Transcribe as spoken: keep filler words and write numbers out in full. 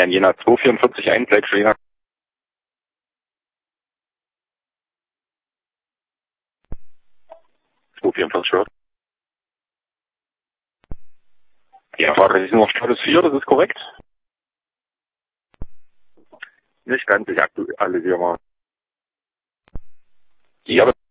in Jena zwei vierundvierzig ein, Bleibst Jena. zwei vierundvierzig hört. Ja, Fahrer ist noch Status vier, das ist korrekt. Nicht ganz, ich aktualisiere mal. Ja,